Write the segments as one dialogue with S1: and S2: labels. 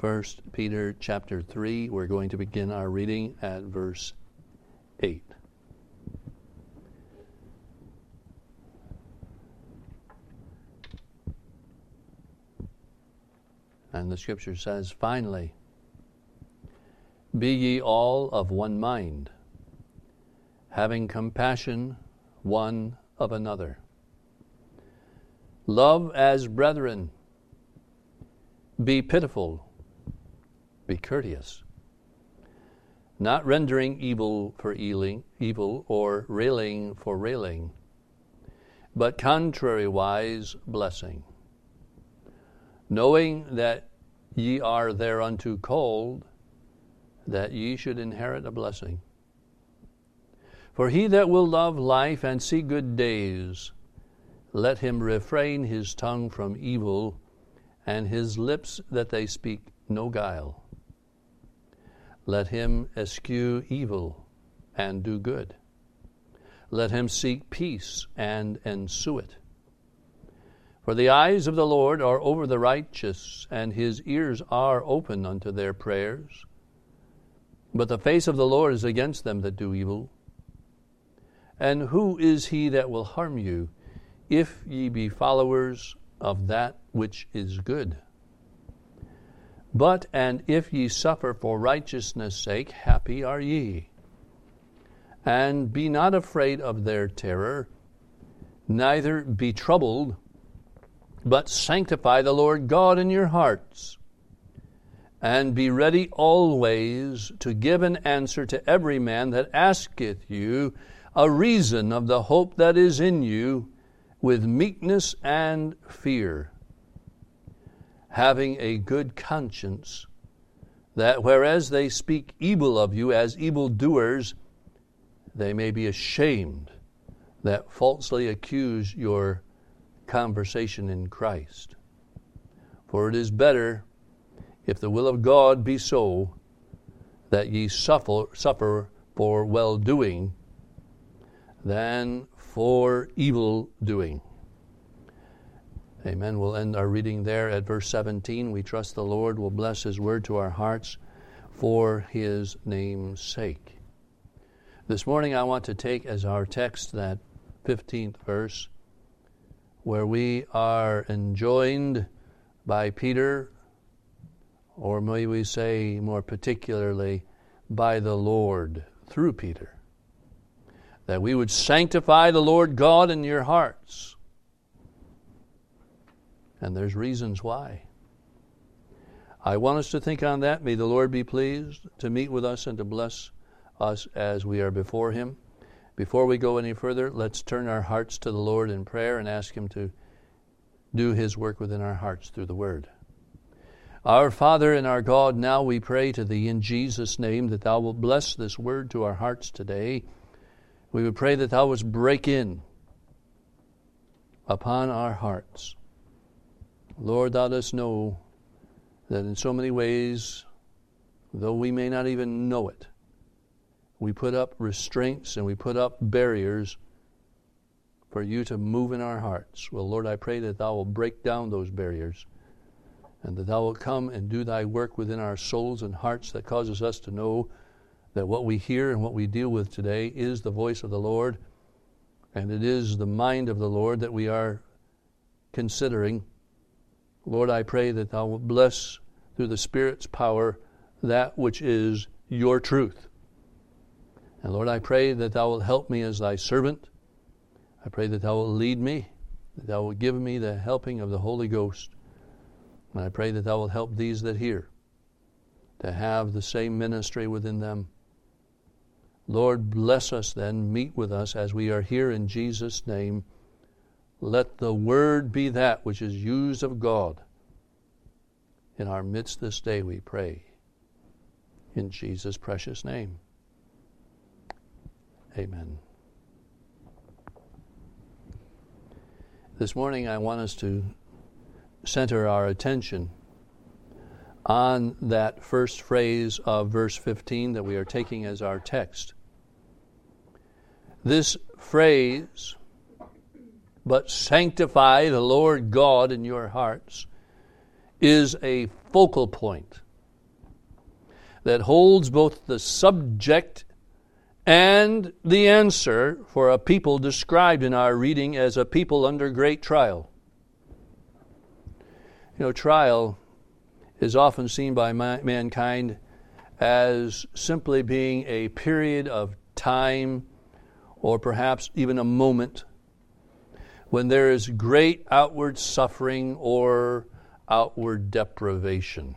S1: 1 Peter chapter 3. We're going to begin our reading at verse 8. And the scripture says, "Finally, be ye all of one mind, having compassion one of another. Love as brethren. Be pitiful, be courteous, not rendering evil for evil, or railing for railing, but contrariwise blessing, knowing that ye are thereunto called, that ye should inherit a blessing. For he that will love life and see good days, let him refrain his tongue from evil, and his lips that they speak no guile. Let him eschew evil and do good. Let him seek peace and ensue it. For the eyes of the Lord are over the righteous, and his ears are open unto their prayers. But the face of the Lord is against them that do evil. And who is he that will harm you, if ye be followers of that which is good? But, and if ye suffer for righteousness' sake, happy are ye. And be not afraid of their terror, neither be troubled, but sanctify the Lord God in your hearts, and be ready always to give an answer to every man that asketh you a reason of the hope that is in you, with meekness and fear, having a good conscience, that whereas they speak evil of you as evildoers, they may be ashamed that falsely accuse your conversation in Christ. For it is better, if the will of God be so, that ye suffer for well-doing than for evil doing." Amen. We'll end our reading there at verse 17. We trust the Lord will bless his word to our hearts for his name's sake. This morning I want to take as our text that 15th verse, where we are enjoined by Peter, or may we say more particularly by the Lord through Peter, that we would sanctify the Lord God in your hearts. And there's reasons why. I want us to think on that. May the Lord be pleased to meet with us and to bless us as we are before him. Before we go any further, let's turn our hearts to the Lord in prayer and ask him to do his work within our hearts through the word. Our Father and our God, now we pray to thee in Jesus' name that thou wilt bless this word to our hearts today. We would pray that thou wouldst break in upon our hearts. Lord, thou dost know that in so many ways, though we may not even know it, we put up restraints and we put up barriers for you to move in our hearts. Well, Lord, I pray that thou will break down those barriers and that thou will come and do thy work within our souls and hearts that causes us to know that what we hear and what we deal with today is the voice of the Lord, and it is the mind of the Lord that we are considering. Lord, I pray that thou wilt bless through the Spirit's power that which is your truth. And Lord, I pray that thou wilt help me as thy servant. I pray that thou wilt lead me, that thou wilt give me the helping of the Holy Ghost. And I pray that thou wilt help these that hear to have the same ministry within them. Lord, bless us then, meet with us as we are here in Jesus' name. Let the word be that which is used of God in our midst this day, we pray. In Jesus' precious name. Amen. This morning I want us to center our attention on that first phrase of verse 15 that we are taking as our text. This phrase, "But sanctify the Lord God in your hearts," is a focal point that holds both the subject and the answer for a people described in our reading as a people under great trial. You know, trial is often seen by mankind as simply being a period of time, or perhaps even a moment, when there is great outward suffering or outward deprivation.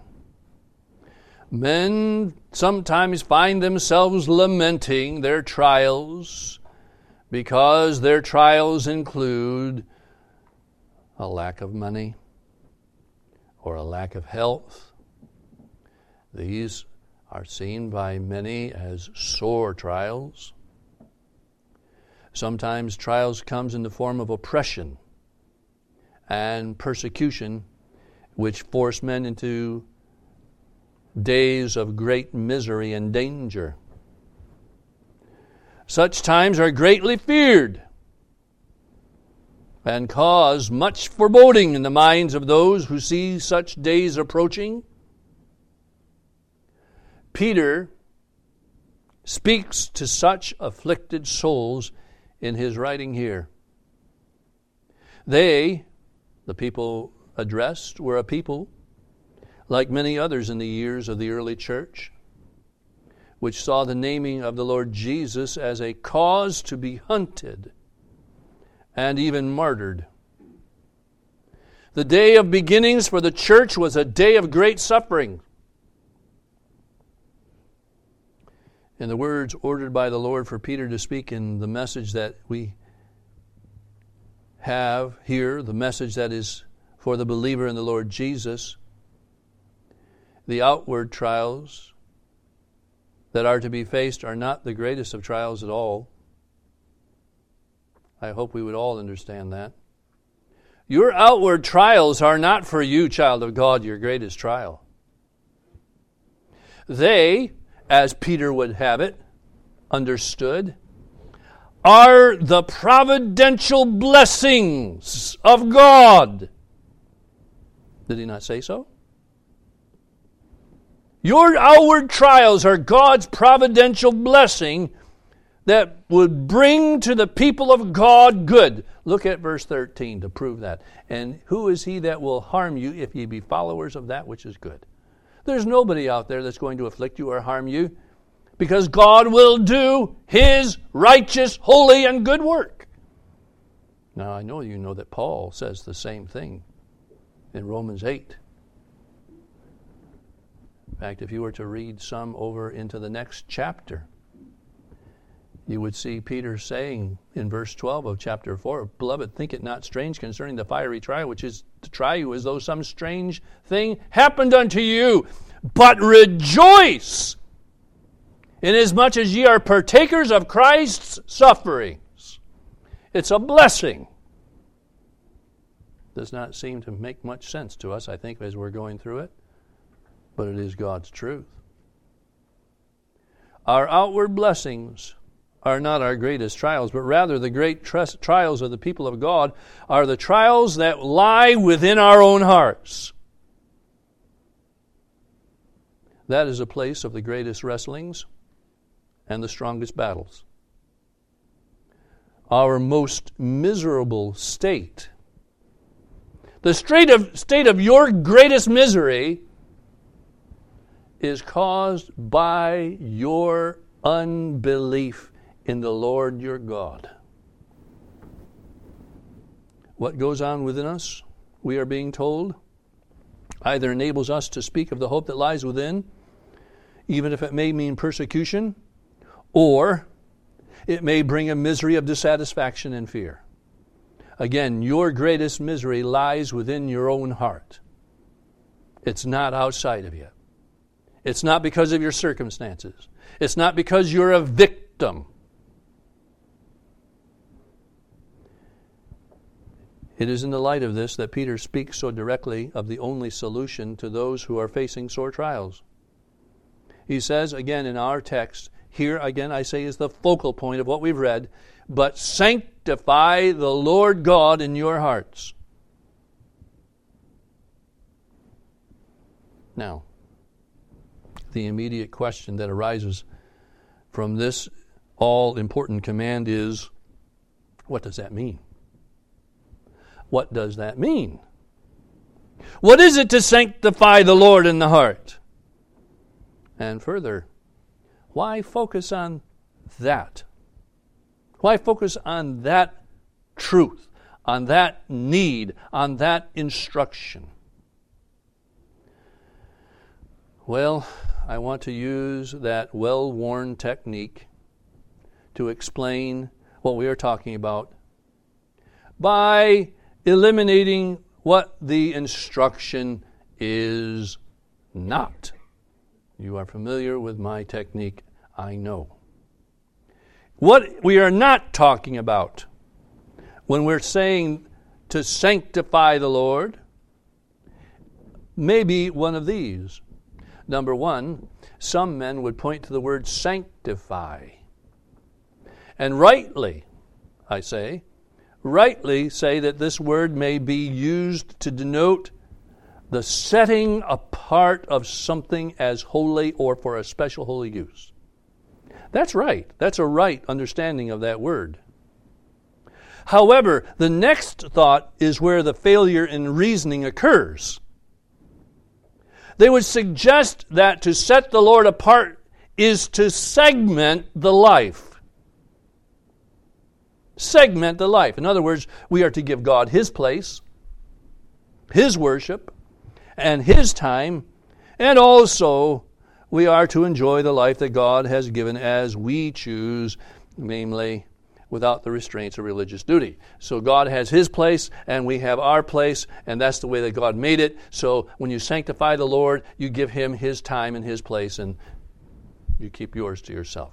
S1: Men sometimes find themselves lamenting their trials because their trials include a lack of money or a lack of health. These are seen by many as sore trials. Sometimes trials comes in the form of oppression and persecution, which force men into days of great misery and danger. Such times are greatly feared and cause much foreboding in the minds of those who see such days approaching. Peter speaks to such afflicted souls in his writing here. They, the people addressed, were a people like many others in the years of the early church, which saw the naming of the Lord Jesus as a cause to be hunted and even martyred. The day of beginnings for the church was a day of great suffering. In the words ordered by the Lord for Peter to speak in the message that we have here, the message that is for the believer in the Lord Jesus, the outward trials that are to be faced are not the greatest of trials at all. I hope we would all understand that. Your outward trials are not for you, child of God, your greatest trial. They, as Peter would have it, understood, are the providential blessings of God. Did he not say so? Your outward trials are God's providential blessing that would bring to the people of God good. Look at verse 13 to prove that. And who is he that will harm you if ye be followers of that which is good? There's nobody out there that's going to afflict you or harm you, because God will do his righteous, holy, and good work. Now, I know you know that Paul says the same thing in Romans 8. In fact, if you were to read some over into the next chapter, you would see Peter saying in verse 12 of chapter 4, Beloved, think it not strange concerning the fiery trial, which is to try you as though some strange thing happened unto you. But rejoice, inasmuch as ye are partakers of Christ's sufferings. It's a blessing. Does not seem to make much sense to us, I think, as we're going through it. But it is God's truth. Our outward blessings are not our greatest trials, but rather the great trials of the people of God are the trials that lie within our own hearts. That is a place of the greatest wrestlings and the strongest battles. Our most miserable state, the state of your greatest misery, is caused by your unbelief in the Lord your God. What goes on within us, we are being told, either enables us to speak of the hope that lies within, even if it may mean persecution, or it may bring a misery of dissatisfaction and fear. Again, your greatest misery lies within your own heart. It's not outside of you. It's not because of your circumstances. It's not because you're a victim. It is in the light of this that Peter speaks so directly of the only solution to those who are facing sore trials. He says, again in our text, here again I say is the focal point of what we've read, but sanctify the Lord God in your hearts. Now, the immediate question that arises from this all-important command is, what does that mean? What does that mean? What is it to sanctify the Lord in the heart? And further, why focus on that? Why focus on that truth, on that need, on that instruction? Well, I want to use that well-worn technique to explain what we are talking about by eliminating what the instruction is not. You are familiar with my technique, I know. What we are not talking about when we're saying to sanctify the Lord may be one of these. Number one, some men would point to the word sanctify. And rightly say that this word may be used to denote the setting apart of something as holy or for a special holy use. That's right. That's a right understanding of that word. However, the next thought is where the failure in reasoning occurs. They would suggest that to set the Lord apart is to segment the life. Segment the life. In other words, we are to give God His place, His worship, and His time, and also we are to enjoy the life that God has given as we choose, namely without the restraints of religious duty. So God has His place, and we have our place, and that's the way that God made it. So when you sanctify the Lord, you give Him His time and His place, and you keep yours to yourself.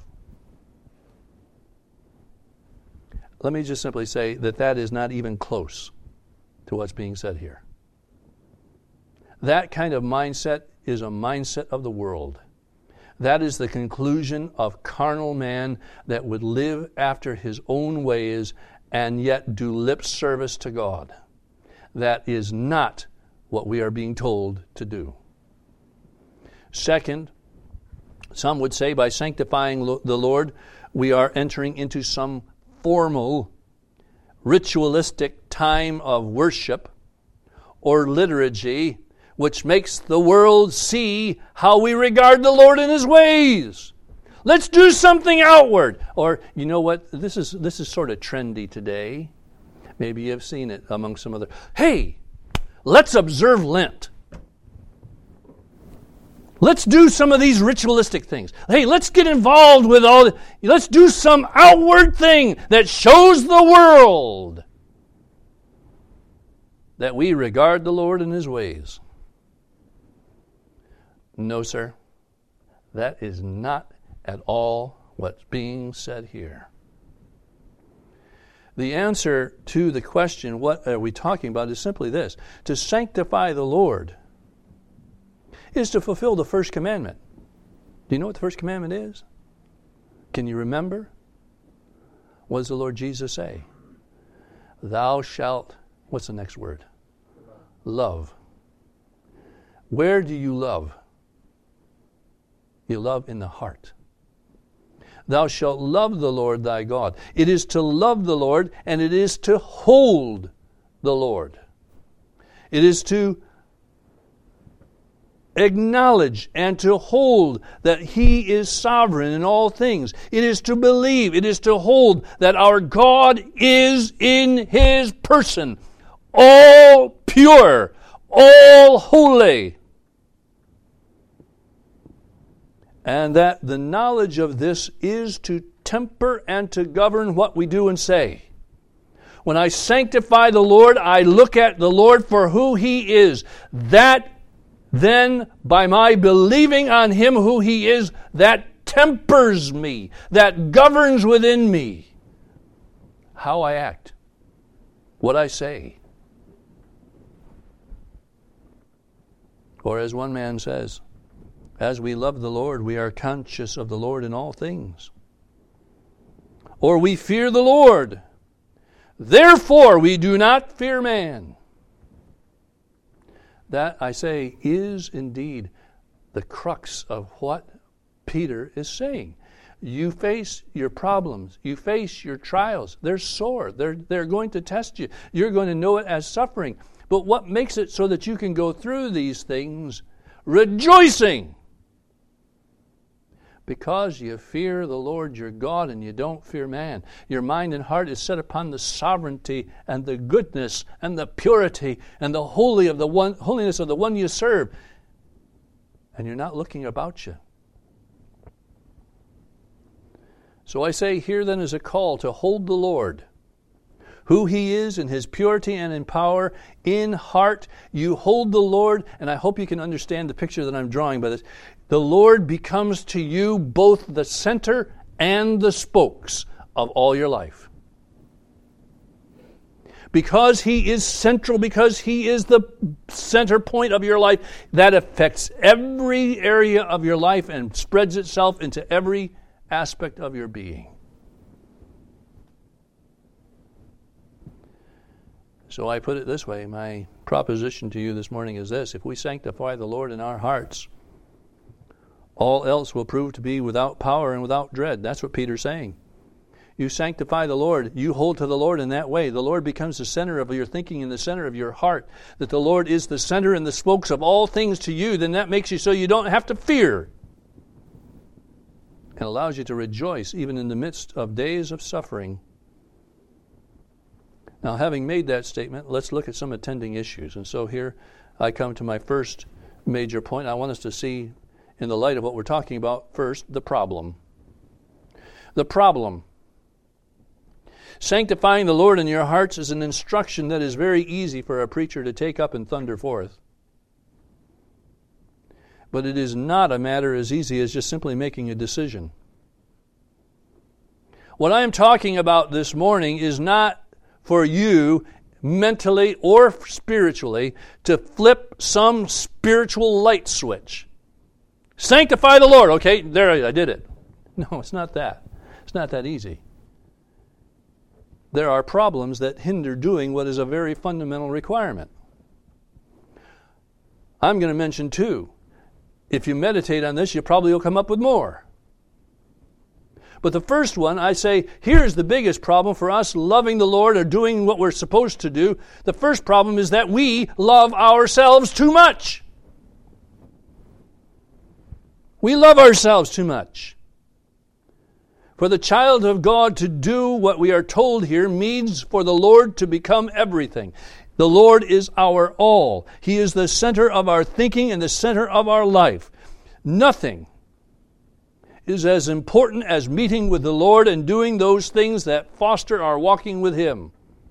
S1: Let me just simply say that that is not even close to what's being said here. That kind of mindset is a mindset of the world. That is the conclusion of carnal man that would live after his own ways and yet do lip service to God. That is not what we are being told to do. Second, some would say by sanctifying the Lord, we are entering into some formal, ritualistic time of worship or liturgy, which makes the world see how we regard the Lord and His ways. Let's do something outward. Or, you know what? This is sort of trendy today. Maybe you've seen it among some other. Hey, let's observe Lent. Let's do some of these ritualistic things. Hey, let's get involved with let's do some outward thing that shows the world that we regard the Lord and His ways. No, sir. That is not at all what's being said here. The answer to the question, what are we talking about, is simply this. To sanctify the Lord is to fulfill the first commandment. Do you know what the first commandment is? Can you remember? What does the Lord Jesus say? Thou shalt, what's the next word? Love. Where do you love? You love in the heart. Thou shalt love the Lord thy God. It is to love the Lord, and it is to hold the Lord. It is to acknowledge and to hold that He is sovereign in all things. It is to believe, it is to hold that our God is in His person, all pure, all holy. And that the knowledge of this is to temper and to govern what we do and say. When I sanctify the Lord, I look at the Lord for who He is. That then, by my believing on Him who He is, that tempers me, that governs within me how I act, what I say. Or as one man says, as we love the Lord, we are conscious of the Lord in all things. Or we fear the Lord, therefore we do not fear man. That, I say, is indeed the crux of what Peter is saying. You face your problems. You face your trials. They're sore. They're going to test you. You're going to know it as suffering. But what makes it so that you can go through these things rejoicing? Because you fear the Lord your God and you don't fear man. Your mind and heart is set upon the sovereignty and the goodness and the purity and the holiness of the one you serve. And you're not looking about you. So I say here then is a call to hold the Lord, who He is in His purity and in power, in heart. You hold the Lord, and I hope you can understand the picture that I'm drawing by this. The Lord becomes to you both the center and the spokes of all your life. Because He is central, because He is the center point of your life, that affects every area of your life and spreads itself into every aspect of your being. So I put it this way, my proposition to you this morning is this: if we sanctify the Lord in our hearts, all else will prove to be without power and without dread. That's what Peter's saying. You sanctify the Lord, you hold to the Lord in that way. The Lord becomes the center of your thinking and the center of your heart. That the Lord is the center and the spokes of all things to you, then that makes you so you don't have to fear. And allows you to rejoice even in the midst of days of suffering. Now, having made that statement, let's look at some attending issues. And so here I come to my first major point. I want us to see, in the light of what we're talking about, first, the problem. The problem. Sanctifying the Lord in your hearts is an instruction that is very easy for a preacher to take up and thunder forth. But it is not a matter as easy as just simply making a decision. What I am talking about this morning is not for you, mentally or spiritually, to flip some spiritual light switch. Sanctify the Lord. Okay, there I did it. No, it's not that. It's not that easy. There are problems that hinder doing what is a very fundamental requirement. I'm going to mention two. If you meditate on this, you probably will come up with more. But the first one, I say, here's the biggest problem for us loving the Lord or doing what we're supposed to do. The first problem is that we love ourselves too much. We love ourselves too much. For the child of God to do what we are told here means for the Lord to become everything. The Lord is our all. He is the center of our thinking and the center of our life. Nothing is as important as meeting with the Lord and doing those things that foster our walking with Him.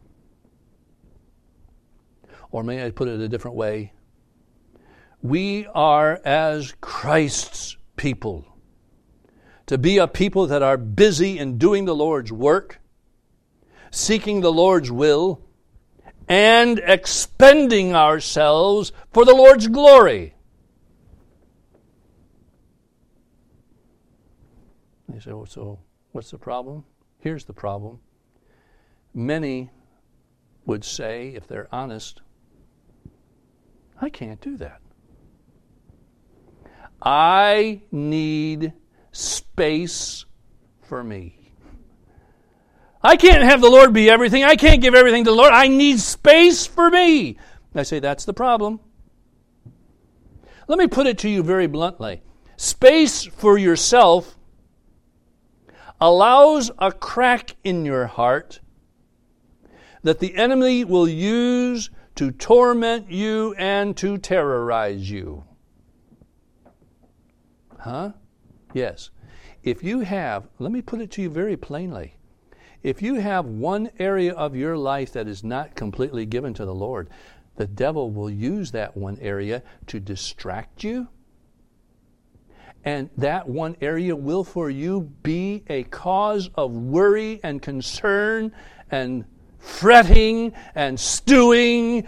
S1: Or may I put it a different way? We are as Christ's people. To be a people that are busy in doing the Lord's work, seeking the Lord's will, and expending ourselves for the Lord's glory. You say, well, so what's the problem? Here's the problem. Many would say, if they're honest, I can't do that. I need space for me. I can't have the Lord be everything. I can't give everything to the Lord. I need space for me. I say that's the problem. Let me put it to you very bluntly. Space for yourself allows a crack in your heart that the enemy will use to torment you and to terrorize you. Huh? Yes. If you have, let me put it to you very plainly. If you have one area of your life that is not completely given to the Lord, the devil will use that one area to distract you. And that one area will for you be a cause of worry and concern and fretting and stewing.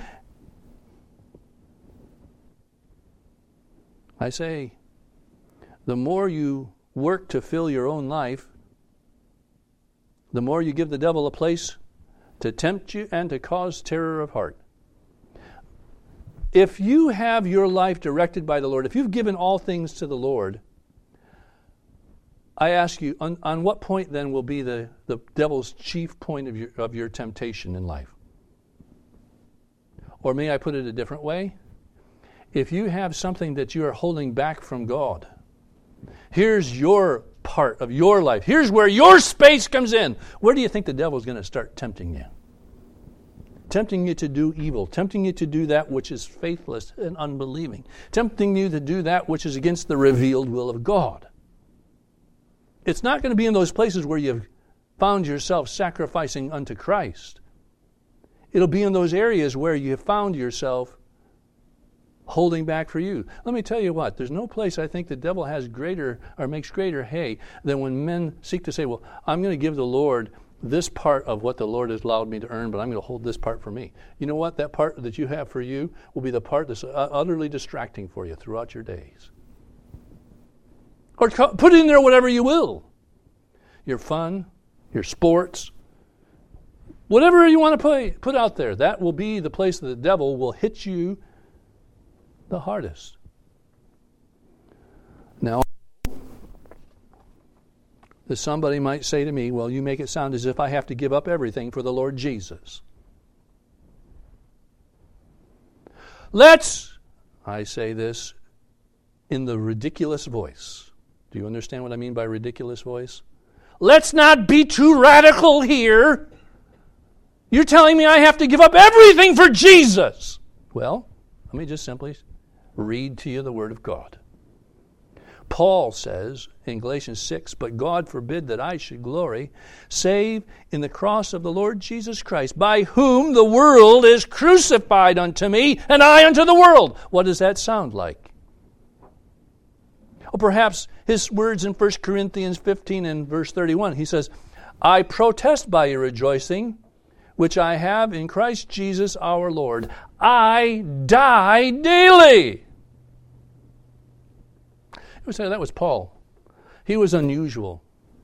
S1: I say, the more you work to fill your own life, the more you give the devil a place to tempt you and to cause terror of heart. if you have your life directed by the Lord, if you've given all things to the Lord, I ask you, on what point then will be the devil's chief point of your temptation in life? Or may I put it a different way? If you have something that you are holding back from God, here's your part of your life. Here's where your space comes in. Where do you think the devil's going to start tempting you? Tempting you to do evil, tempting you to do that which is faithless and unbelieving, tempting you to do that which is against the revealed will of God. It's not going to be in those places where you've found yourself sacrificing unto Christ. It'll be in those areas where you have found yourself holding back for you. Let me tell you what, there's no place I think the devil has greater or makes greater hay than when men seek to say, well, I'm going to give the Lord this part of what the Lord has allowed me to earn, but I'm going to hold this part for me. You know what? That part that you have for you will be the part that's utterly distracting for you throughout your days. Or put in there whatever you will. Your fun, your sports, whatever you want to put out there, that will be the place that the devil will hit you the hardest. Now, that somebody might say to me, well, you make it sound as if I have to give up everything for the Lord Jesus. I say this in the ridiculous voice. Do you understand what I mean by ridiculous voice? Let's not be too radical here. You're telling me I have to give up everything for Jesus. Well, let me just simply read to you the Word of God. Paul says in Galatians 6, but God forbid that I should glory, save in the cross of the Lord Jesus Christ, by whom the world is crucified unto me, and I unto the world. What does that sound like? Or perhaps his words in 1 Corinthians 15 and verse 31. He says, I protest by your rejoicing, which I have in Christ Jesus our Lord. I die daily. You would say that was Paul. He was unusual.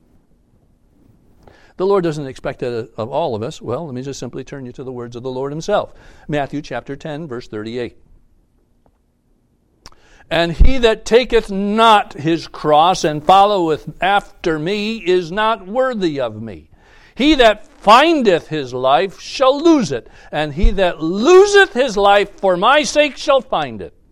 S1: The Lord doesn't expect that of all of us. Well, let me just simply turn you to the words of the Lord himself. Matthew chapter 10, verse 38. And he that taketh not his cross and followeth after me is not worthy of me. He that findeth his life shall lose it, and he that loseth his life for my sake shall find it.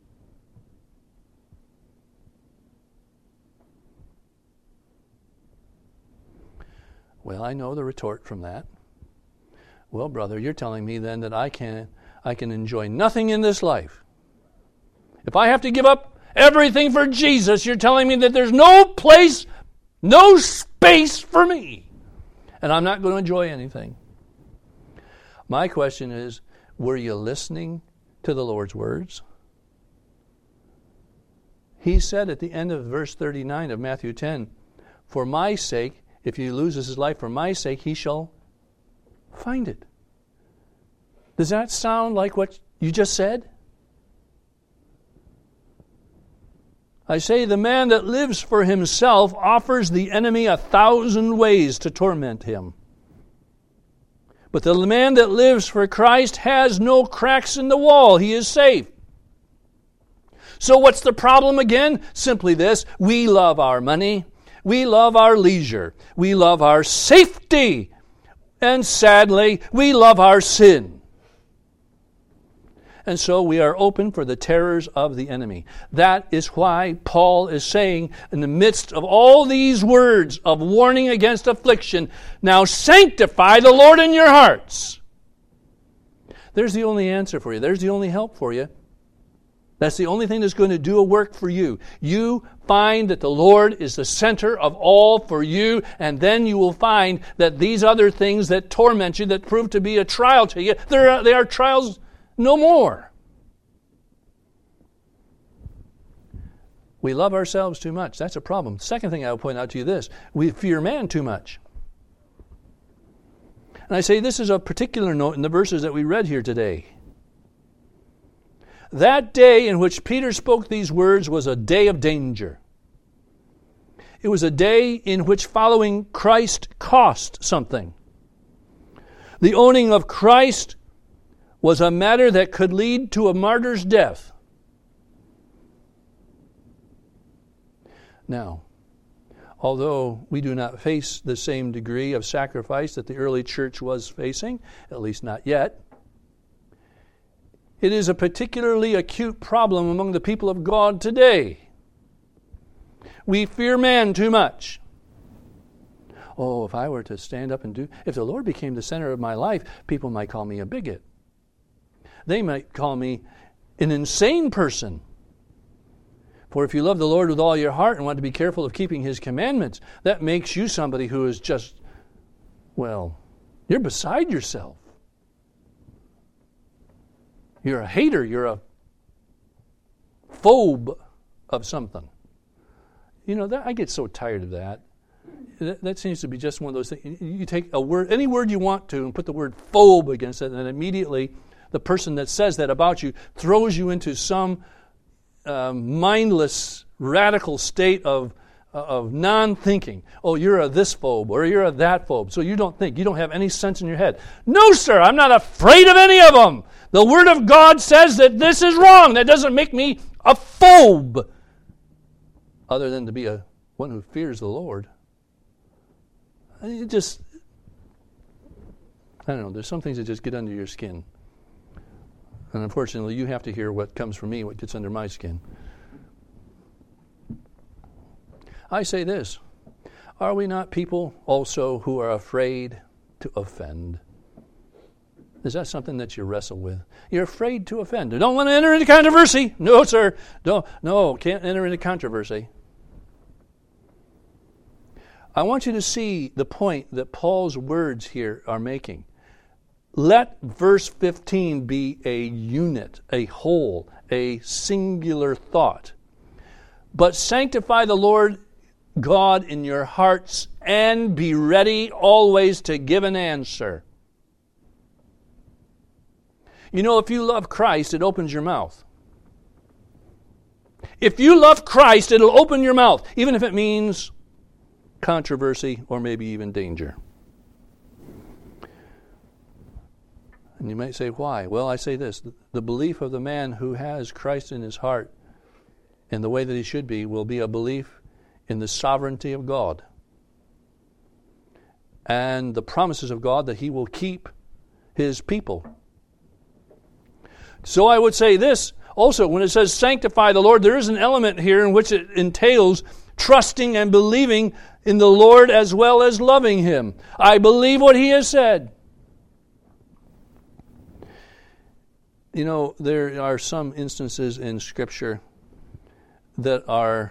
S1: Well, I know the retort from that. Well, brother, you're telling me then that I can enjoy nothing in this life. If I have to give up everything for Jesus, you're telling me that there's no place, no space for me. And I'm not going to enjoy anything. My question is, were you listening to the Lord's words? He said at the end of verse 39 of Matthew 10, for my sake, if he loses his life for my sake, he shall find it. Does that sound like what you just said? I say, the man that lives for himself offers the enemy 1,000 ways to torment him. But the man that lives for Christ has no cracks in the wall. He is safe. So what's the problem again? Simply this: we love our money. We love our leisure. We love our safety. And sadly, we love our sin. And so we are open for the terrors of the enemy. That is why Paul is saying, in the midst of all these words of warning against affliction, now sanctify the Lord in your hearts. There's the only answer for you. There's the only help for you. That's the only thing that's going to do a work for you. You find that the Lord is the center of all for you, and then you will find that these other things that torment you, that prove to be a trial to you, they are trials no more. We love ourselves too much. That's a problem. Second thing I will point out to you this: we fear man too much. And I say this is a particular note in the verses that we read here today. That day in which Peter spoke these words was a day of danger. It was a day in which following Christ cost something. The owning of Christ was a matter that could lead to a martyr's death. Now, although we do not face the same degree of sacrifice that the early church was facing, at least not yet, it is a particularly acute problem among the people of God today. We fear man too much. Oh, if I were to stand up and if the Lord became the center of my life, people might call me a bigot. They might call me an insane person. For if you love the Lord with all your heart and want to be careful of keeping His commandments, that makes you somebody who is just, well, you're beside yourself. You're a hater. You're a phobe of something. You know, I get so tired of that. That seems to be just one of those things. You take a word, any word you want to, and put the word phobe against it, and then immediately the person that says that about you throws you into some mindless, radical state of non-thinking. Oh, you're a this phobe, or you're a that phobe, so you don't think. You don't have any sense in your head. No, sir, I'm not afraid of any of them. The Word of God says that this is wrong. That doesn't make me a phobe, other than to be one who fears the Lord. I don't know, there's some things that just get under your skin. And unfortunately, you have to hear what comes from me, what gets under my skin. I say this, are we not people also who are afraid to offend? Is that something that you wrestle with? You're afraid to offend. You don't want to enter into controversy. No, sir. Can't enter into controversy. I want you to see the point that Paul's words here are making. Let verse 15 be a unit, a whole, a singular thought. But sanctify the Lord God in your hearts and be ready always to give an answer. You know, if you love Christ, it opens your mouth. If you love Christ, it'll open your mouth, even if it means controversy or maybe even danger. And you might say, why? Well, I say this. The belief of the man who has Christ in his heart in the way that he should be will be a belief in the sovereignty of God and the promises of God that He will keep His people. So I would say this also, when it says sanctify the Lord, there is an element here in which it entails trusting and believing in the Lord as well as loving Him. I believe what He has said. You know, there are some instances in Scripture that are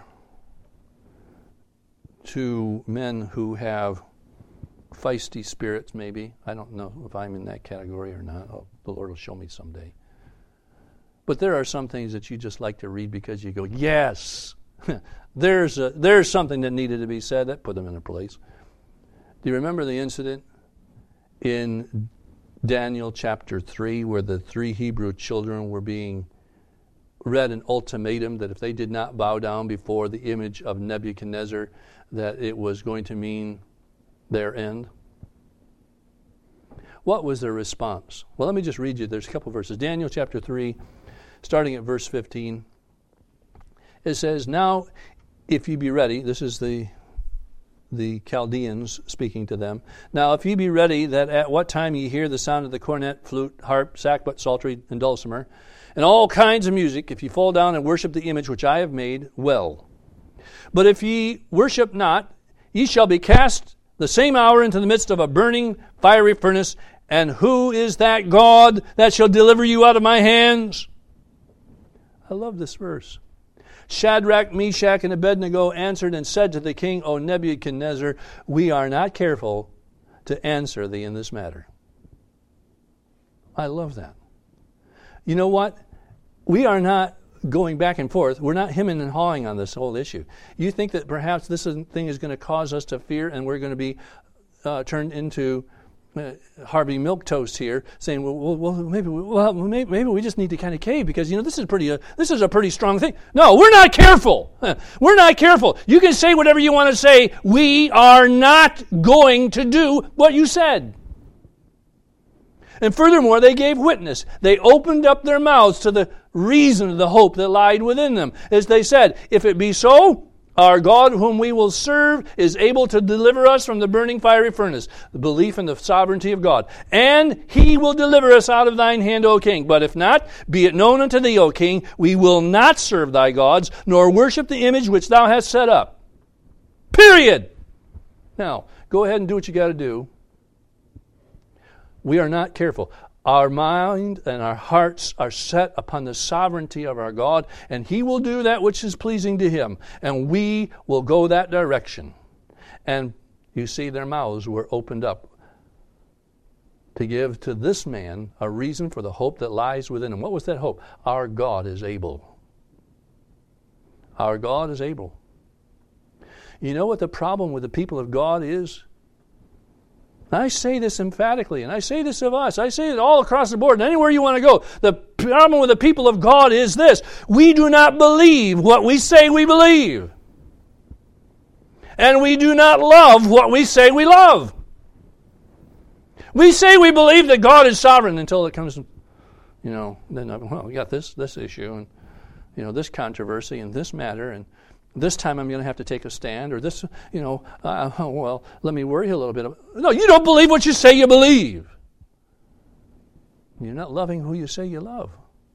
S1: to men who have feisty spirits, maybe. I don't know if I'm in that category or not. The Lord will show me someday. But there are some things that you just like to read because you go, yes, there's something that needed to be said. That put them in a place. Do you remember the incident in Daniel chapter 3 where the 3 Hebrew children were being read an ultimatum that if they did not bow down before the image of Nebuchadnezzar, that it was going to mean their end? What was their response? Well, let me just read you. There's a couple verses. Daniel chapter 3, starting at verse 15. It says, now, if you be ready, this is the Chaldeans speaking to them. Now, if ye be ready, that at what time ye hear the sound of the cornet, flute, harp, sackbut, psaltery, and dulcimer, and all kinds of music, if ye fall down and worship the image which I have made, well. But if ye worship not, ye shall be cast the same hour into the midst of a burning fiery furnace. And who is that God that shall deliver you out of my hands? I love this verse. Shadrach, Meshach, and Abednego answered and said to the king, O Nebuchadnezzar, we are not careful to answer thee in this matter. I love that. You know what? We are not going back and forth. We're not hemming and hawing on this whole issue. You think that perhaps this thing is going to cause us to fear and we're going to be turned into Harvey Milquetoast here, saying, maybe we just need to kind of cave because this is a pretty strong thing. No, we're not careful. We're not careful. You can say whatever you want to say. We are not going to do what you said. And furthermore, they gave witness. They opened up their mouths to the reason of the hope that lied within them. As they said, if it be so, our God whom we will serve is able to deliver us from the burning fiery furnace. The belief in the sovereignty of God. And he will deliver us out of thine hand, O king. But if not, be it known unto thee, O king, we will not serve thy gods, nor worship the image which thou hast set up. Period. Now, go ahead and do what you got to do. We are not careful. Our mind and our hearts are set upon the sovereignty of our God, and he will do that which is pleasing to him, and we will go that direction. And you see, their mouths were opened up to give to this man a reason for the hope that lies within him. What was that hope? Our God is able. Our God is able. You know what the problem with the people of God is? I say this emphatically, and I say this of us. I say it all across the board, and anywhere you want to go. The problem with the people of God is this. We do not believe what we say we believe. And we do not love what we say we love. We say we believe that God is sovereign until it comes, then, we got this issue, and, this controversy, and this matter, and this time I'm going to have to take a stand, or this, let me worry a little bit. No, you don't believe what you say you believe. You're not loving who you say you love.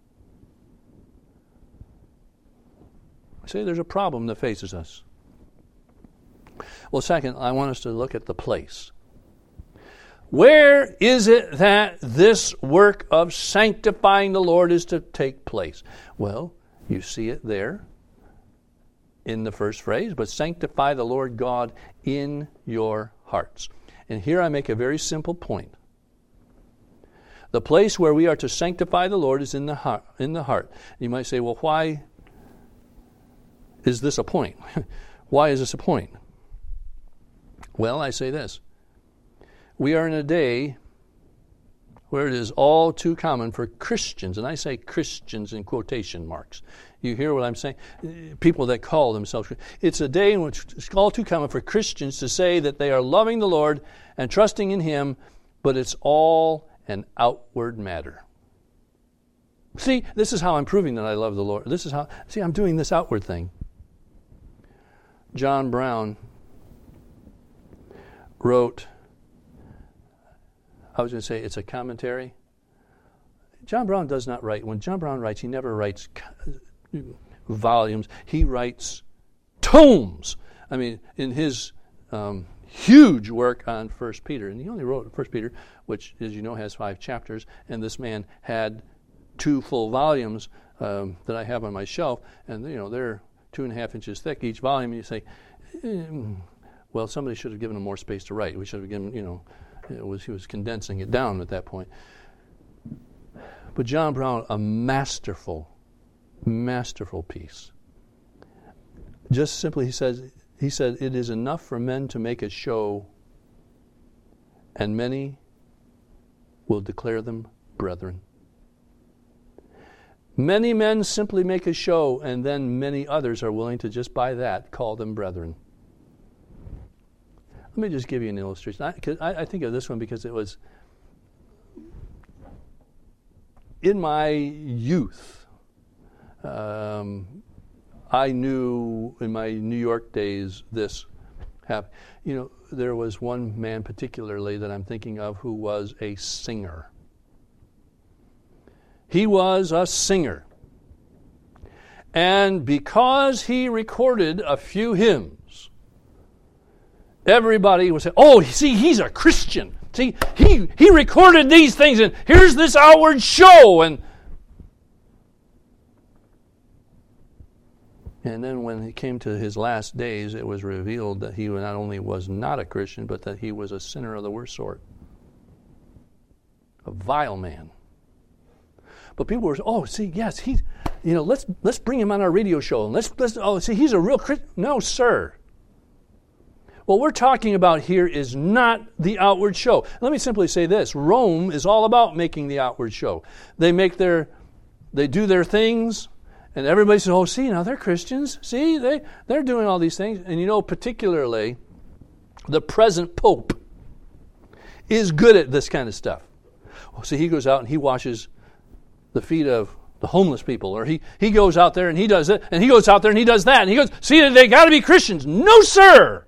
S1: I say there's a problem that faces us. Well, second, I want us to look at the place. Where is it that this work of sanctifying the Lord is to take place? Well, you see it there in the first phrase, but sanctify the Lord God in your hearts. And here I make a very simple point. The place where we are to sanctify the Lord is in the heart. You might say, well, why is this a point? Why is this a point? Well, I say this. We are in a day where it is all too common for Christians, and I say Christians in quotation marks. You hear what I'm saying? People that call themselves. It's a day in which it's all too common for Christians to say that they are loving the Lord and trusting in him, but it's all an outward matter. See, this is how I'm proving that I love the Lord. I'm doing this outward thing. John Brown wrote, I was going to say it's a commentary. John Brown does not write. When John Brown writes, he never writes volumes. He writes tomes. I mean, in his huge work on 1 Peter, and he only wrote 1 Peter, which, as you know, has 5 chapters, and this man had 2 full volumes that I have on my shelf, and they're 2.5 inches thick each volume. And you say, well, somebody should have given him more space to write. We should have given, he was condensing it down at that point. But John Brown, a masterful piece. Just simply, he said, it is enough for men to make a show, and many will declare them brethren. Many men simply make a show, and then many others are willing to just by that call them brethren. Let me just give you an illustration. I think of this one because it was in my youth. I knew in my New York days this happened. There was one man particularly that I'm thinking of who was a singer. He was a singer. And because he recorded a few hymns, everybody would say, oh, see, he's a Christian. See, he recorded these things, and here's this outward show. And then when he came to his last days, it was revealed that he not only was not a Christian, but that he was a sinner of the worst sort. A vile man. But people were, yes, he's, let's bring him on our radio show. And he's a real Christian. No, sir. What we're talking about here is not the outward show. Let me simply say this. Rome is all about making the outward show. They do their things, and everybody says, now they're Christians. See, they're doing all these things. And particularly, the present Pope is good at this kind of stuff. See, he goes out and he washes the feet of the homeless people, or he goes out there and he does it, and he goes out there and he does that, and he goes, see, they got to be Christians. No, sir!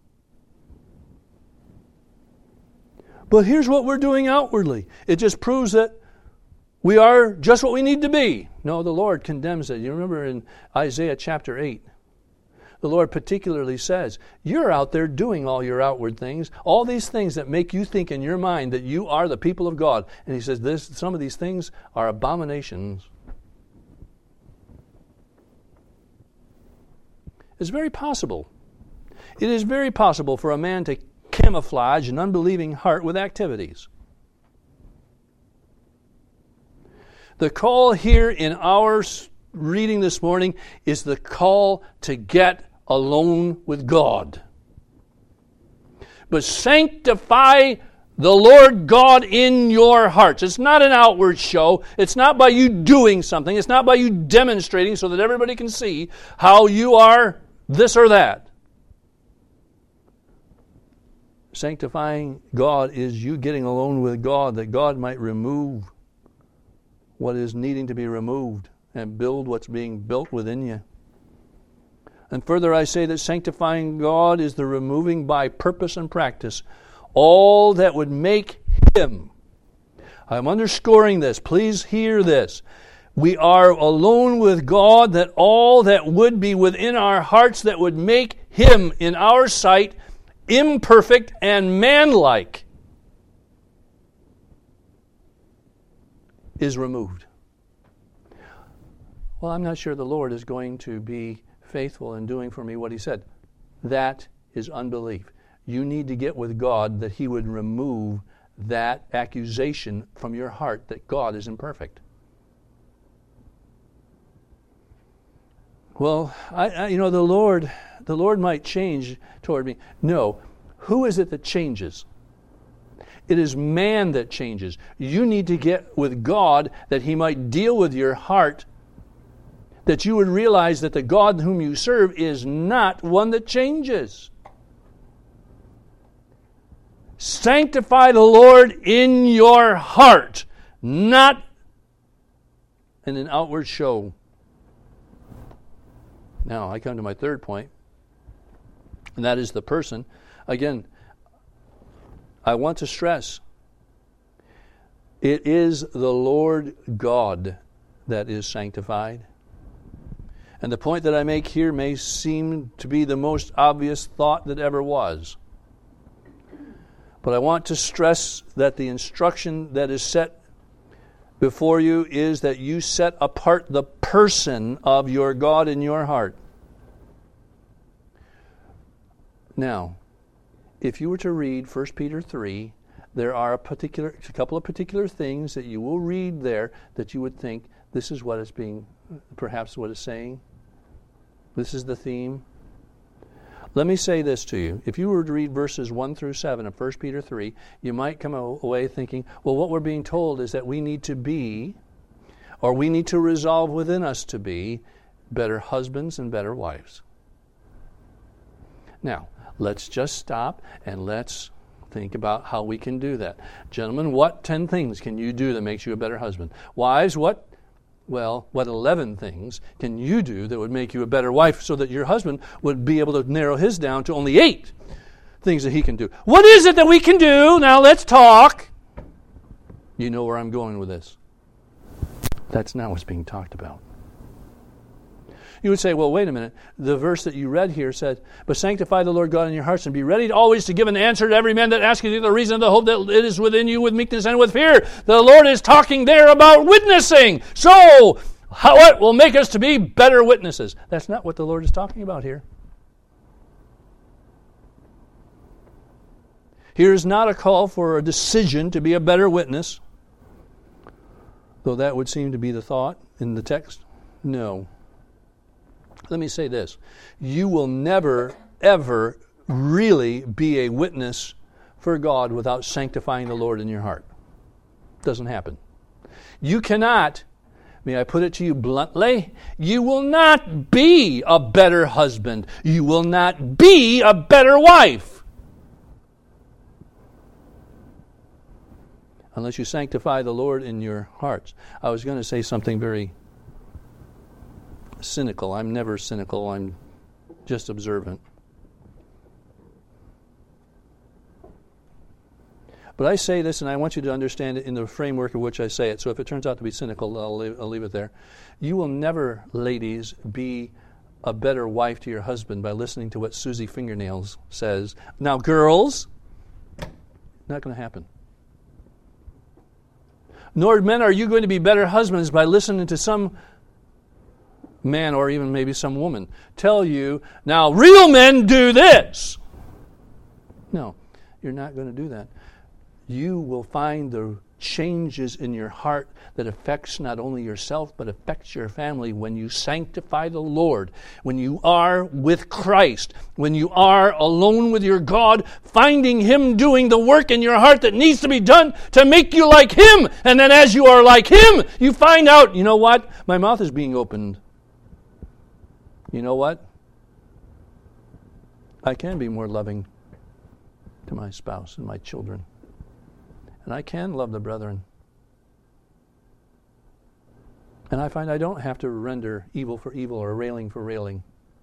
S1: But here's what we're doing outwardly. It just proves that we are just what we need to be. No, the Lord condemns it. You remember in Isaiah chapter 8, the Lord particularly says, you're out there doing all your outward things, all these things that make you think in your mind that you are the people of God. And he says, some of these things are abominations. It's very possible. It is very possible for a man to camouflage an unbelieving heart with activities. The call here in our reading this morning is the call to get alone with God. But sanctify the Lord God in your hearts. It's not an outward show. It's not by you doing something. It's not by you demonstrating so that everybody can see how you are this or that. Sanctifying God is you getting alone with God, that God might remove what is needing to be removed and build what's being built within you. And further, I say that sanctifying God is the removing by purpose and practice all that would make Him. I'm underscoring this. Please hear this. We are alone with God, that all that would be within our hearts that would make Him, in our sight, imperfect and manlike, is removed. Well, I'm not sure the Lord is going to be faithful in doing for me what He said. That is unbelief. You need to get with God that He would remove that accusation from your heart that God is imperfect. Well, the Lord might change toward me. No. Who is it that changes? It is man that changes. You need to get with God that He might deal with your heart, that you would realize that the God whom you serve is not one that changes. Sanctify the Lord in your heart, not in an outward show. Now, I come to my third point, and that is the person. Again, I want to stress, it is the Lord God that is sanctified. And the point that I make here may seem to be the most obvious thought that ever was. But I want to stress that the instruction that is set before you is that you set apart the person of your God in your heart. Now, if you were to read 1 Peter 3, there are a couple of particular things that you will read there that you would think, this is what it's being, perhaps what it's saying. This is the theme. Let me say this to you. If you were to read verses 1 through 7 of 1 Peter 3, you might come away thinking, well, what we're being told is that we need to be, or we need to resolve within us to be, better husbands and better wives. Now, let's just stop and let's think about how we can do that. Gentlemen, what 10 things can you do that makes you a better husband? Wives, what 11 things can you do that would make you a better wife so that your husband would be able to narrow his down to only 8 things that he can do? What is it that we can do? Now let's talk. You know where I'm going with this. That's not what's being talked about. You would say, well, wait a minute. The verse that you read here said, but sanctify the Lord God in your hearts and be ready always to give an answer to every man that asketh you the reason of the hope that it is within you with meekness and with fear. The Lord is talking there about witnessing. So, what will make us to be better witnesses? That's not what the Lord is talking about here. Here is not a call for a decision to be a better witness, though that would seem to be the thought in the text. No. Let me say this. You will never, ever really be a witness for God without sanctifying the Lord in your heart. It doesn't happen. You cannot, may I put it to you bluntly, you will not be a better husband. You will not be a better wife unless you sanctify the Lord in your hearts. I was going to say something very cynical. I'm never cynical. I'm just observant. But I say this, and I want you to understand it in the framework of which I say it. So if it turns out to be cynical, I'll leave it there. You will never, ladies, be a better wife to your husband by listening to what Susie Fingernails says. Now, girls, not going to happen. Nor, men, are you going to be better husbands by listening to some man or even maybe some woman tell you, now, real men do this. No, you're not going to do that. You will find the changes in your heart that affects not only yourself but affects your family when you sanctify the Lord, when you are with Christ, when you are alone with your God, finding Him doing the work in your heart that needs to be done to make you like Him. And then as you are like Him, you find out, you know what? My mouth is being opened. You know what? I can be more loving to my spouse and my children. And I can love the brethren. And I find I don't have to render evil for evil or railing for railing.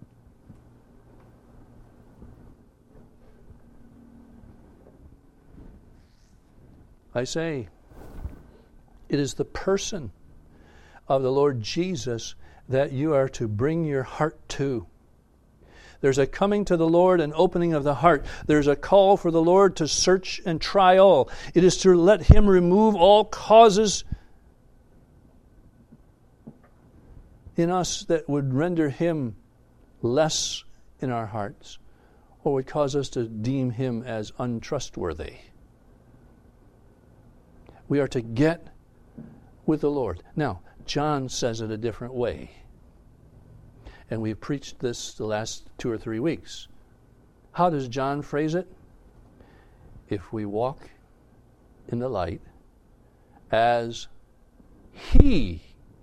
S1: I say, it is the person of the Lord Jesus that you are to bring your heart to. There's a coming to the Lord, an opening of the heart. There's a call for the Lord to search and try all. It is to let Him remove all causes in us that would render Him less in our hearts or would cause us to deem Him as untrustworthy. We are to get with the Lord. Now, John says it a different way. And we've preached this the last 2 or 3 weeks. How does John phrase it? If we walk in the light as He,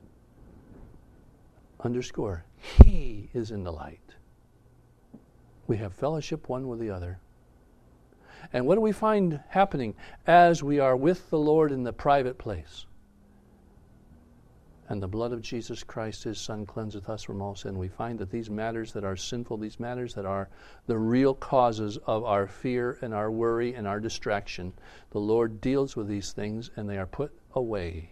S1: He is in the light. We have fellowship one with the other. And what do we find happening as we are with the Lord in the private place? And the blood of Jesus Christ, His Son, cleanseth us from all sin. We find that these matters that are sinful, these matters that are the real causes of our fear and our worry and our distraction, the Lord deals with these things and they are put away.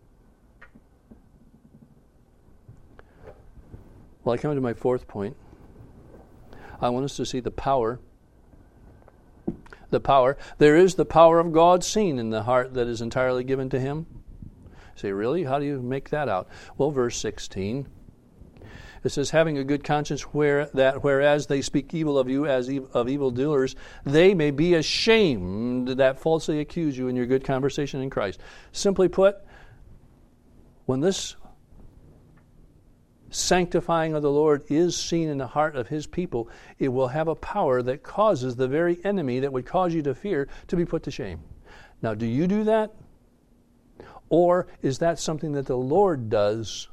S1: Well, I come to my fourth point. I want us to see the power. The power. There is the power of God seen in the heart that is entirely given to Him. Say, really? How do you make that out? Well, verse 16. It says, having a good conscience, whereas they speak evil of you as of evildoers, they may be ashamed that falsely accuse you in your good conversation in Christ. Simply put, when this sanctifying of the Lord is seen in the heart of His people, it will have a power that causes the very enemy that would cause you to fear to be put to shame. Now, do you do that? Or is that something that the Lord does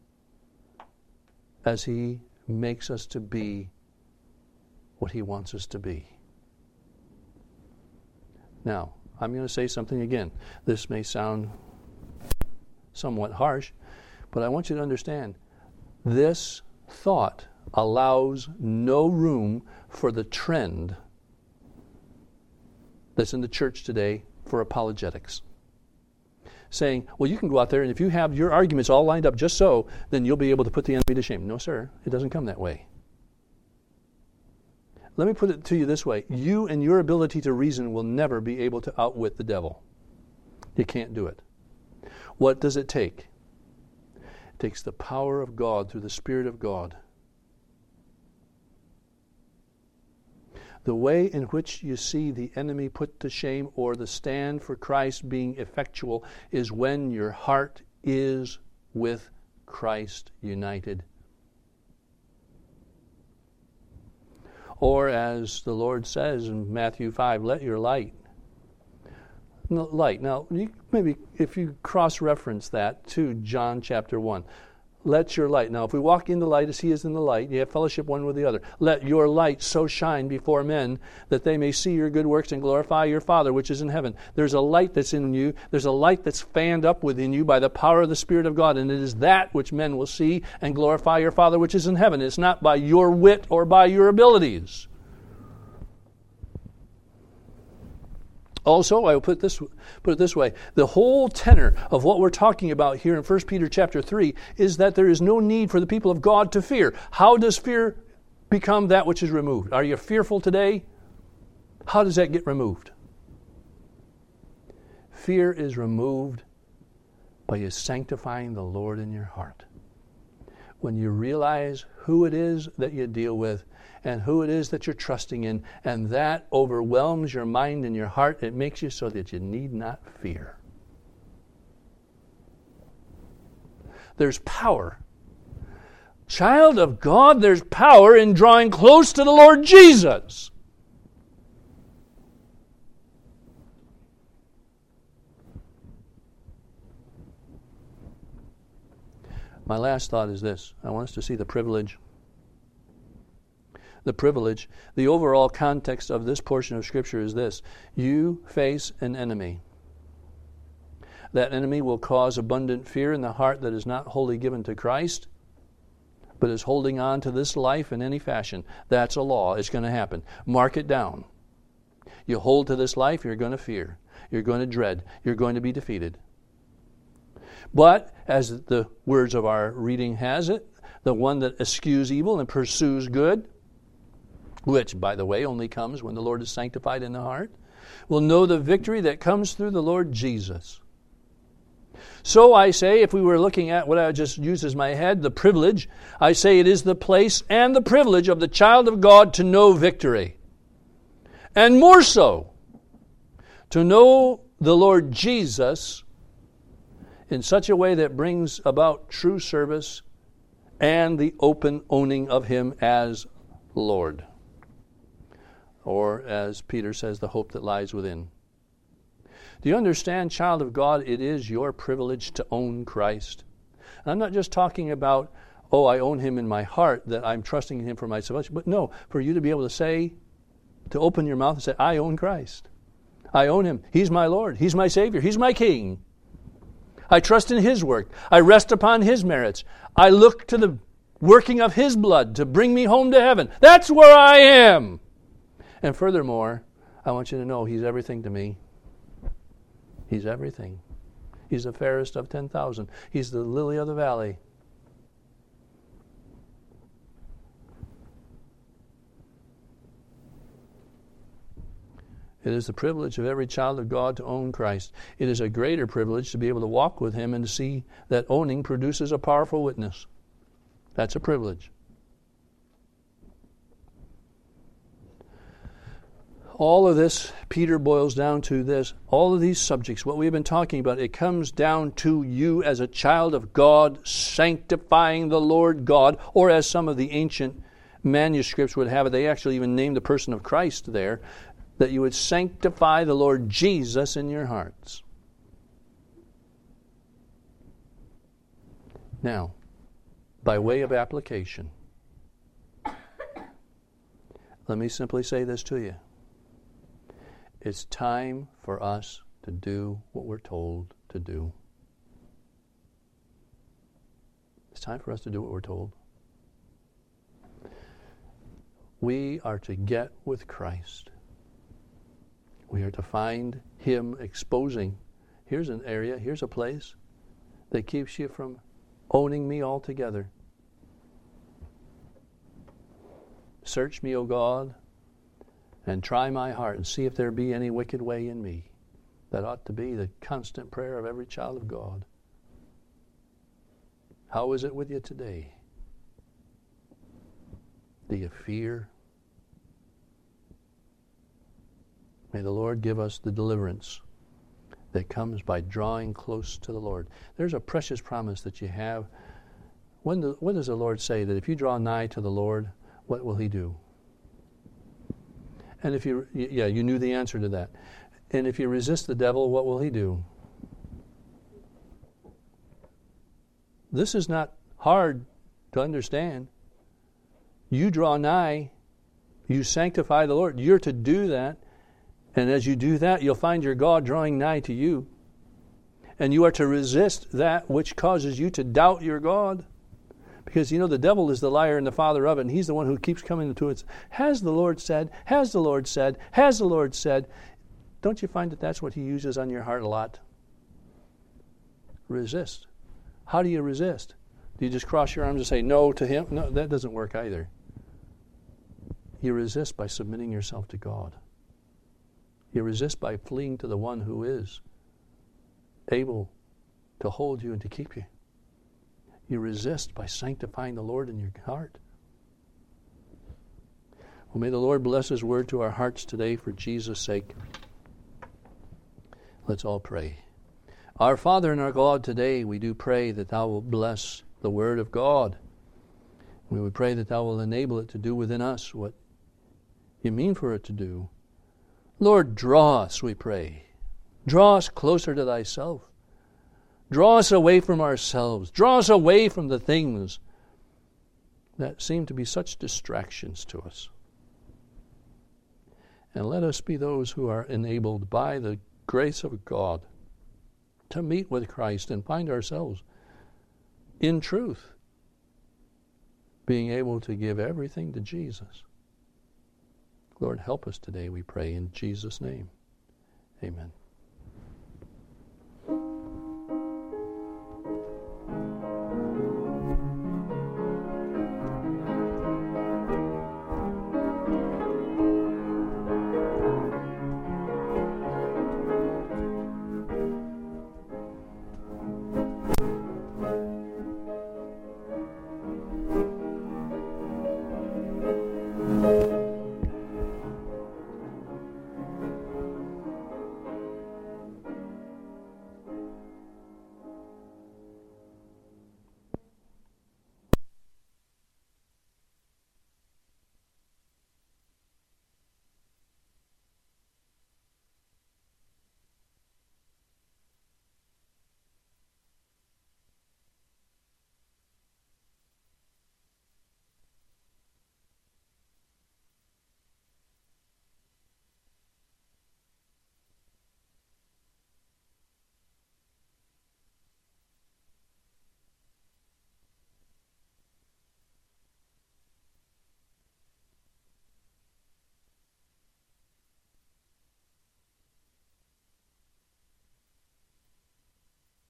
S1: as He makes us to be what He wants us to be? Now, I'm going to say something again. This may sound somewhat harsh, but I want you to understand, this thought allows no room for the trend that's in the church today for apologetics. Saying, well, you can go out there and if you have your arguments all lined up just so, then you'll be able to put the enemy to shame. No, sir, it doesn't come that way. Let me put it to you this way. You and your ability to reason will never be able to outwit the devil. You can't do it. What does it take? It takes the power of God through the Spirit of God. The way in which you see the enemy put to shame or the stand for Christ being effectual is when your heart is with Christ united. Or as the Lord says in Matthew 5, let your light. Now, maybe if you cross-reference that to John chapter 1, let your light. Now, if we walk in the light as he is in the light, you have fellowship one with the other. Let your light so shine before men that they may see your good works and glorify your Father which is in heaven. There's a light that's in you. There's a light that's fanned up within you by the power of the Spirit of God, and it is that which men will see and glorify your Father which is in heaven. It's not by your wit or by your abilities. Also, I will put it this way. The whole tenor of what we're talking about here in 1 Peter chapter 3 is that there is no need for the people of God to fear. How does fear become that which is removed? Are you fearful today? How does that get removed? Fear is removed by you sanctifying the Lord in your heart. When you realize who it is that you deal with and who it is that you're trusting in, and that overwhelms your mind and your heart, it makes you so that you need not fear. There's power. Child of God, there's power in drawing close to the Lord Jesus. My last thought is this. I want us to see the privilege. The overall context of this portion of Scripture is this. You face an enemy. That enemy will cause abundant fear in the heart that is not wholly given to Christ, but is holding on to this life in any fashion. That's a law. It's going to happen. Mark it down. You hold to this life, you're going to fear. You're going to dread. You're going to be defeated. But, as the words of our reading has it, the one that eschews evil and pursues good, which, by the way, only comes when the Lord is sanctified in the heart, will know the victory that comes through the Lord Jesus. So I say, if we were looking at what I just used as my head, the privilege, I say it is the place and the privilege of the child of God to know victory. And more so, to know the Lord Jesus in such a way that brings about true service and the open owning of Him as Lord. Or, as Peter says, the hope that lies within. Do you understand, child of God, it is your privilege to own Christ? And I'm not just talking about, I own Him in my heart, that I'm trusting in Him for my salvation. But no, for you to be able to say, to open your mouth and say, I own Christ. I own Him. He's my Lord. He's my Savior. He's my King. I trust in His work. I rest upon His merits. I look to the working of His blood to bring me home to heaven. That's where I am. And furthermore, I want you to know He's everything to me. He's everything. He's the fairest of 10,000. He's the lily of the valley. It is the privilege of every child of God to own Christ. It is a greater privilege to be able to walk with Him and to see that owning produces a powerful witness. That's a privilege. All of this, Peter boils down to this. All of these subjects, what we've been talking about, it comes down to you as a child of God sanctifying the Lord God, or as some of the ancient manuscripts would have it, they actually even named the person of Christ there, that you would sanctify the Lord Jesus in your hearts. Now, by way of application, let me simply say this to you. It's time for us to do what we're told to do. It's time for us to do what we're told. We are to get with Christ. We are to find Him exposing. Here's an area, here's a place that keeps you from owning me altogether. Search me, O God, and try my heart and see if there be any wicked way in me. That ought to be the constant prayer of every child of God. How is it with you today? Do you fear? May the Lord give us the deliverance that comes by drawing close to the Lord. There's a precious promise that you have. What does the Lord say? That if you draw nigh to the Lord, what will He do? And if you knew the answer to that. And if you resist the devil, what will he do? This is not hard to understand. You draw nigh. You sanctify the Lord. You're to do that. And as you do that, you'll find your God drawing nigh to you. And you are to resist that which causes you to doubt your God. Because, the devil is the liar and the father of it, and he's the one who keeps coming to it. Has the Lord said? Has the Lord said? Has the Lord said? Don't you find that that's what he uses on your heart a lot? Resist. How do you resist? Do you just cross your arms and say no to him? No, that doesn't work either. You resist by submitting yourself to God. You resist by fleeing to the one who is able to hold you and to keep you. You resist by sanctifying the Lord in your heart. Well, may the Lord bless his word to our hearts today for Jesus' sake. Let's all pray. Our Father and our God, today we do pray that thou wilt bless the word of God. We would pray that thou wilt enable it to do within us what you mean for it to do. Lord, draw us, we pray. Draw us closer to thyself. Draw us away from ourselves. Draw us away from the things that seem to be such distractions to us. And let us be those who are enabled by the grace of God to meet with Christ and find ourselves in truth being able to give everything to Jesus. Lord, help us today, we pray, in Jesus' name. Amen.